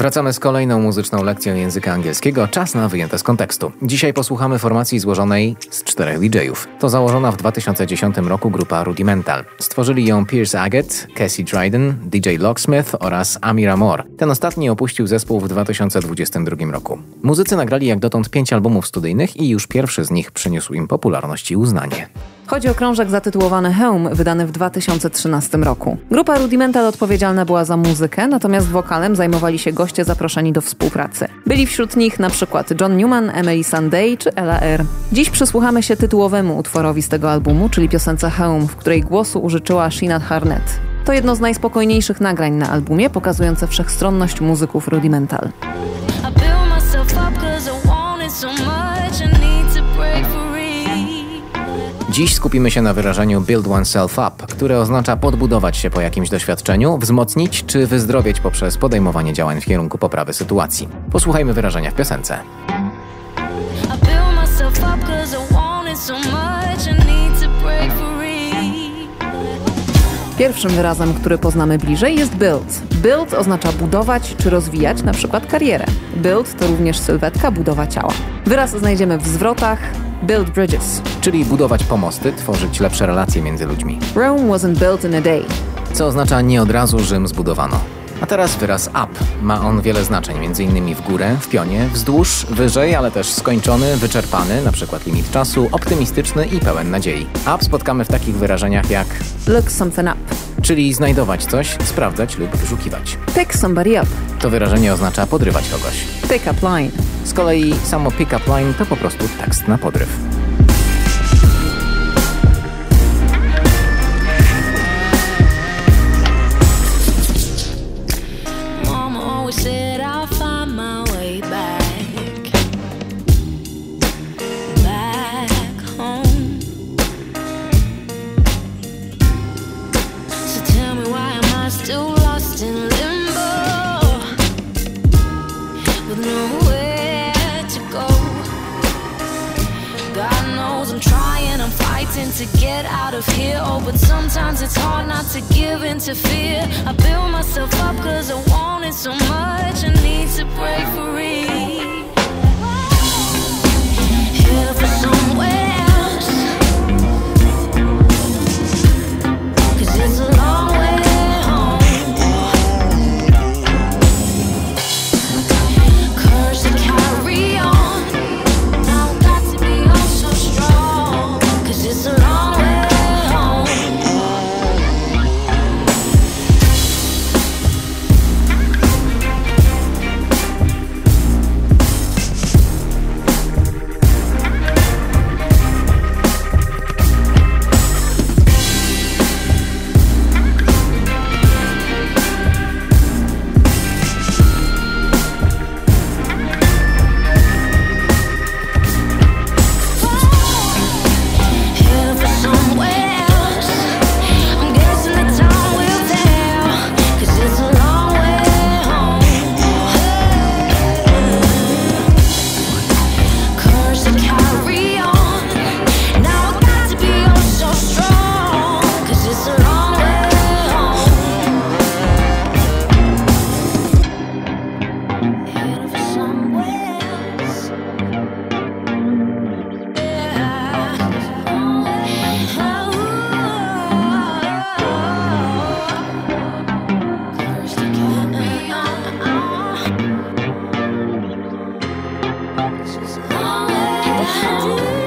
Wracamy z kolejną muzyczną lekcją języka angielskiego. Czas na wyjęte z kontekstu. Dzisiaj posłuchamy formacji złożonej z 4 DJ-ów. To założona w 2010 roku grupa Rudimental. Stworzyli ją Pierce Agate, Cassie Dryden, DJ Locksmith oraz Amir Amor. Ten ostatni opuścił zespół w 2022 roku. Muzycy nagrali jak dotąd 5 albumów studyjnych i już pierwszy z nich przyniósł im popularność i uznanie. Chodzi o krążek zatytułowany Home, wydany w 2013 roku. Grupa Rudimental odpowiedzialna była za muzykę, natomiast wokalem zajmowali się goście zaproszeni do współpracy. Byli wśród nich na przykład John Newman, Emily Sandé czy Ella R. Dziś przysłuchamy się tytułowemu utworowi z tego albumu, czyli piosence Home, w której głosu użyczyła Sinead Harnett. To jedno z najspokojniejszych nagrań na albumie, pokazujące wszechstronność muzyków Rudimental. Dziś skupimy się na wyrażeniu build oneself up, które oznacza podbudować się po jakimś doświadczeniu, wzmocnić czy wyzdrowieć poprzez podejmowanie działań w kierunku poprawy sytuacji. Posłuchajmy wyrażenia w piosence. Pierwszym wyrazem, który poznamy bliżej, jest build. Build oznacza budować czy rozwijać, na przykład karierę. Build to również sylwetka, budowa ciała. Wyraz znajdziemy w zwrotach build bridges, czyli budować pomosty, tworzyć lepsze relacje między ludźmi. Rome wasn't built in a day, co oznacza nie od razu Rzym zbudowano. A teraz wyraz up. Ma on wiele znaczeń, m.in. w górę, w pionie, wzdłuż, wyżej, ale też skończony, wyczerpany, np. limit czasu, optymistyczny i pełen nadziei. Up spotkamy w takich wyrażeniach jak look something up, czyli znajdować coś, sprawdzać lub wyszukiwać. pick somebody up. To wyrażenie oznacza podrywać kogoś. Pick up line. Z kolei samo pick up line to po prostu tekst na podryw. To get out of here, oh, but sometimes it's hard not to give in to fear. I build myself up cause I want it so much, I need to break free. Head for somewhere else, cause it's a long way home. Courage to carry on, now got to be oh so strong, cause it's a long It's a long way home.